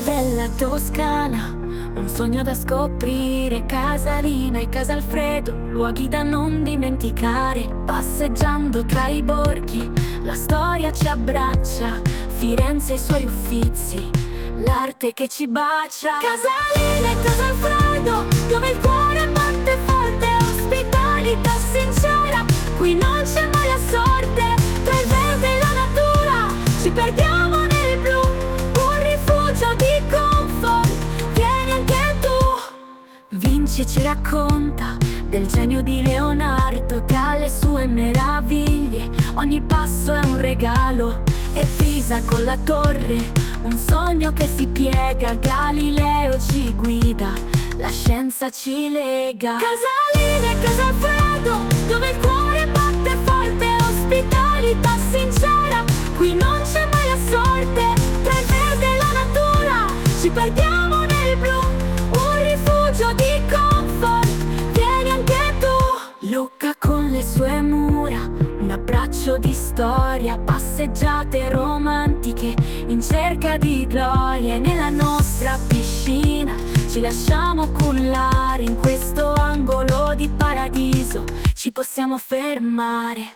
bella Toscana, un sogno da scoprire. Casalina e Casalfredo, luoghi da non dimenticare. Passeggiando tra i borghi, la storia ci abbraccia. Firenze e i suoi uffizi, l'arte che ci bacia. Casalina e Casalfredo, dove il cuore batte forte. Ospitalità sincera, qui non c'è mai la sorte. Tra il verde e la natura, ci perdiamo nel blu. Un rifugio di comfort, vieni anche tu. Vinci ci racconta del genio di Leonardo, che ha le sue meraviglie. Ogni passo è un regalo, e Pisa con la torre, un sogno che si piega. Galileo ci guida, la scienza ci lega. Casalina e Casalfredo, dove il cuore batte forte. Ospitalità sincera, qui non c'è mai la sorte. Tra il verde e la natura, ci perdiamo nel blu. Un rifugio di comfort, vieni anche tu. Lucca con le sue mura, un abbraccio di storia. Passeggiate romantiche in cerca di gloria. E nella nostra piscina ci lasciamo cullare. In questo angolo di paradiso ci possiamo fermare.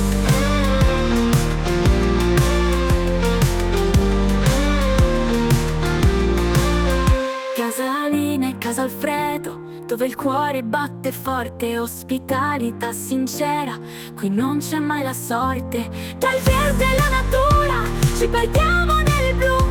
Casalina e Casalfredo, dove il cuore batte forte. Ospitalità sincera, qui non c'è mai la sorte. Tra il verde e la natura, ci perdiamo nel blu.